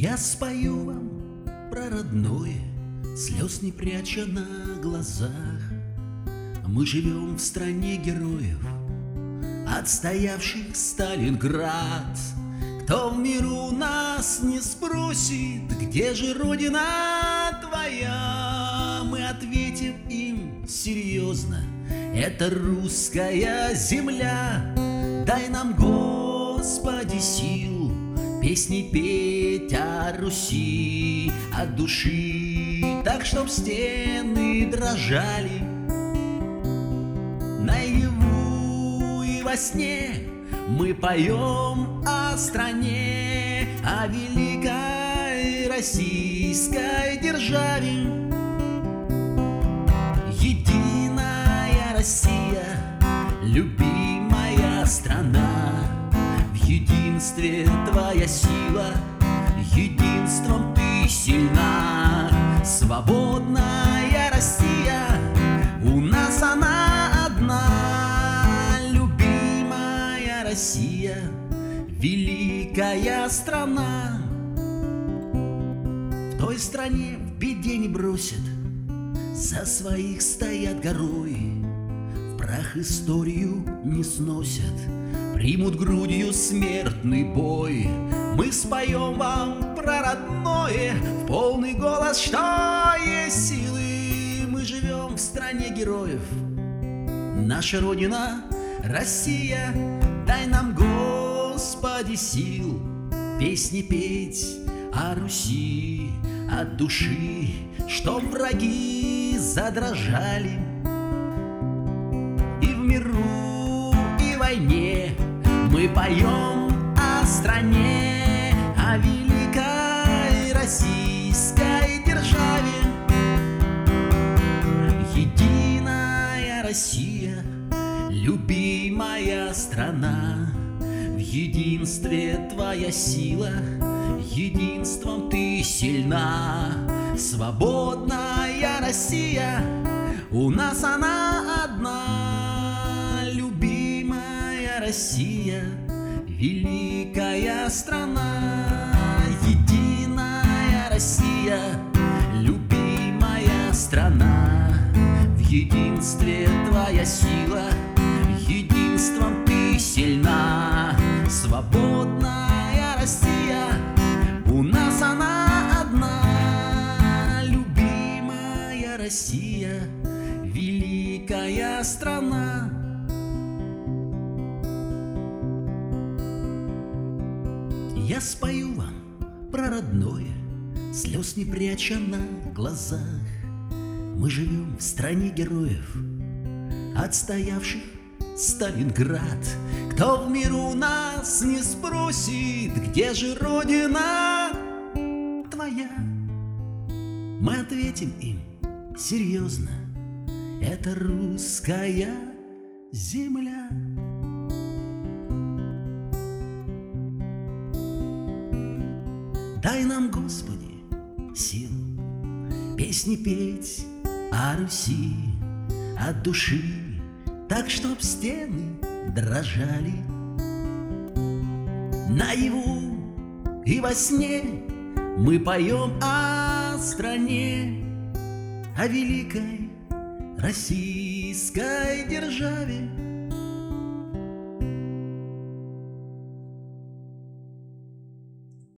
Я спою вам про родное, слез не пряча на глазах. Мы живем в стране героев, отстоявших Сталинград. Кто в миру нас не спросит, где же родина твоя, мы ответим им серьезно: это русская земля. Дай нам, Господи, сил песни петь о Руси от души, так чтоб стены дрожали. Наяву и во сне мы поем о стране, о великой российской державе. Единая Россия, любимая страна, в единстве твоя сила, единством ты сильна. Свободная Россия, у нас она одна. Любимая Россия, великая страна. В той стране в беде не бросят, за своих стоят горой, в прах историю не сносят, примут грудью смертный бой. Мы споем вам про родное в полный голос, что есть силы. Мы живем в стране героев, наша Родина Россия. Дай нам, Господи, сил песни петь о Руси от души, чтоб враги задрожали. И в миру, и в войне мы поем о стране, о великой российской державе. Единая Россия, любимая страна, в единстве твоя сила, единством ты сильна. Свободная Россия, у нас она одна. Любимая Россия, великая страна. Единая Россия, любимая страна, в единстве твоя сила, единством ты сильна. Свободная Россия, у нас она одна. Любимая Россия, великая страна. Я спою вам про родное, слез не пряча на глазах. Мы живем в стране героев, отстоявших Сталинград. Кто в миру нас не спросит, где же родина твоя, мы ответим им серьезно: это русская земля. Дай нам, Господи, сил песни петь о Руси от души, так чтоб стены дрожали. Наяву и во сне мы поем о стране, о великой российской державе.